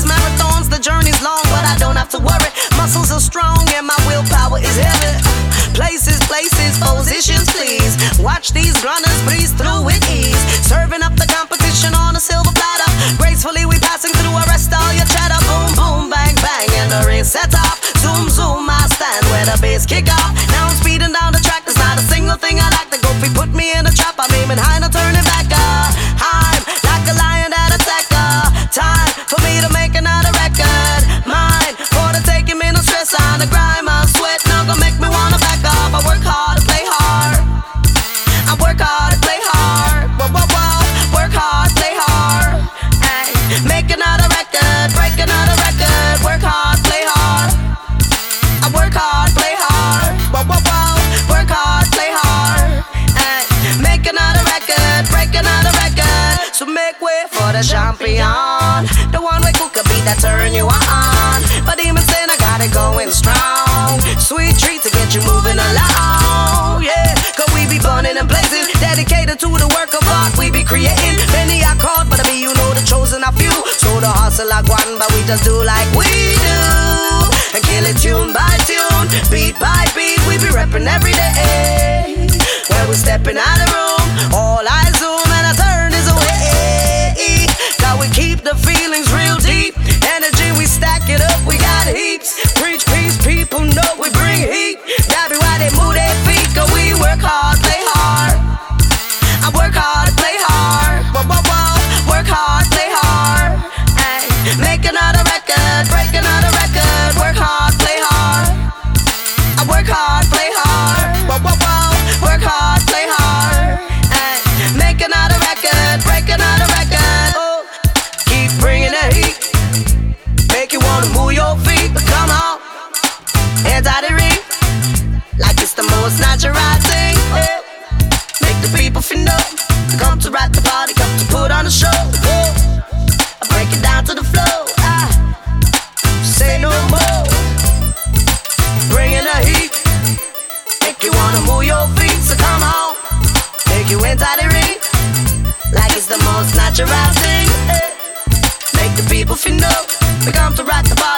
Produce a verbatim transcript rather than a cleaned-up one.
These marathons, the journey's long, but I don't have to worry. Muscles are strong and my willpower is heavy. Places, places, positions, please. Watch these runners breeze through with ease. Serving up the competition on a silver platter. Gracefully we passing through, arrest all your chatter. Boom, boom, bang, bang, and the ring set off. Zoom, zoom, I stand where the bass kick off. Now I'm speeding down the track, there's not a single thing I like. The goofy put me in a trap, I'm aiming high, no turning back. Uh, I'm like a lion that attacker. Time for me to make another record. Mine for the taking, me no stress on the grind. My sweat not gonna make me wanna back up. I work hard to play hard. I work hard to play hard. Whoa, whoa, whoa. Work hard, play hard. Ay, make another record, break another record. Work hard, play hard. I work hard, play hard. Whoa, whoa, whoa. Work hard, play hard. Ay, make another record, break another record. So make way for the champion, the one with cook a beat that turn you on. But even saying I got it going strong. Sweet treat to get you moving along. Yeah, cause we be burning and blazing, dedicated to the work of art we be creating. Many are called, but I be you know the chosen a few. So the hustle like one, but we just do like we do. And kill it tune by tune, beat by beat. We be repping every day. When we stepping out of the room, all eyes zoom and I turn this away. Cause we keep the feelings real deep. Energy, we stack it up, we got heaps. Preach peace, people know we bring heat. That be why they move their feet. Cause we work hard, play hard. I work hard, play hard. Whoa, whoa, whoa. Work hard, play hard. Ay, make another record, break another record. Work hard, play hard. I work hard, play hard. Whoa, whoa, whoa. Work hard, play hard. Ay, make another record, break another record. Oh, keep bringing the heat. Make you wanna move your feet, but come on, hands out the ring, like it's the most natural thing. Oh, make the people feel no. Come to rock the party, come to put on a show. Oh, I break it down to the flow. Ah, say no more. Bringing the heat, make you wanna move your feet. So come on, make you inside the ring, like it's the most natural thing. Eh. Make the people feel no. We come to rock the party.